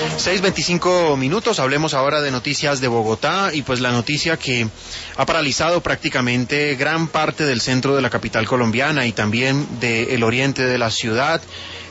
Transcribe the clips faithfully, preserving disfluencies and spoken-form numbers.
seis veinticinco minutos, hablemos ahora de noticias de Bogotá y pues la noticia que ha paralizado prácticamente gran parte del centro de la capital colombiana y también del oriente de la ciudad,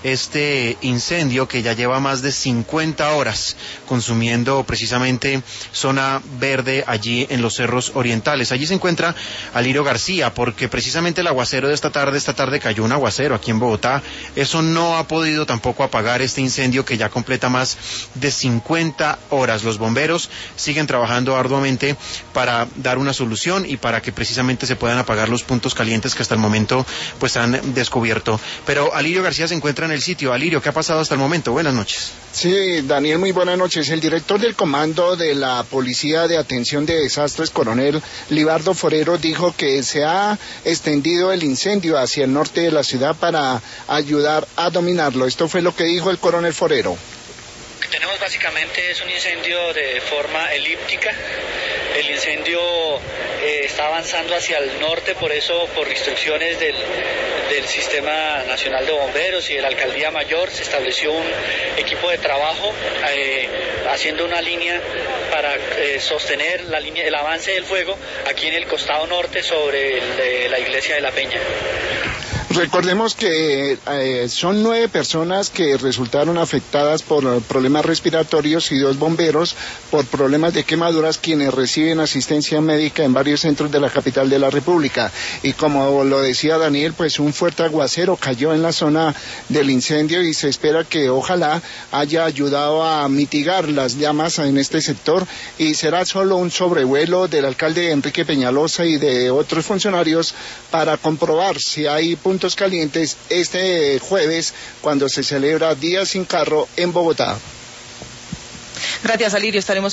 este incendio que ya lleva más de cincuenta horas consumiendo precisamente zona verde allí en los cerros orientales. Allí se encuentra Alirio García porque precisamente el aguacero de esta tarde, esta tarde cayó un aguacero aquí en Bogotá, eso no ha podido tampoco apagar este incendio que ya completa más de cincuenta horas. Los bomberos siguen trabajando arduamente para dar una solución y para que precisamente se puedan apagar los puntos calientes que hasta el momento pues han descubierto. Pero Alirio García se encuentra en el sitio. Alirio, ¿qué ha pasado hasta el momento? Buenas noches. Sí, Daniel, muy buenas noches. El director del Comando de la Policía de Atención de Desastres, coronel Libardo Forero, dijo que se ha extendido el incendio hacia el norte de la ciudad para ayudar a dominarlo. Esto fue lo que dijo el coronel Forero. Tenemos básicamente es un incendio de forma elíptica. El incendio eh, está avanzando hacia el norte, por eso, por instrucciones del, del Sistema Nacional de Bomberos y de la Alcaldía Mayor, se estableció un equipo de trabajo eh, haciendo una línea para eh, sostener la línea, el avance del fuego aquí en el costado norte sobre el, eh, la iglesia de La Peña. Recordemos que eh, son nueve personas que resultaron afectadas por problemas respiratorios y dos bomberos por problemas de quemaduras quienes reciben asistencia médica en varios centros de la capital de la República. Y como lo decía Daniel, pues un fuerte aguacero cayó en la zona del incendio y se espera que ojalá haya ayudado a mitigar las llamas en este sector y será solo un sobrevuelo del alcalde Enrique Peñalosa y de otros funcionarios para comprobar si hay puntos calientes este jueves cuando se celebra Día Sin Carro en Bogotá. Gracias, Alirio, estaremos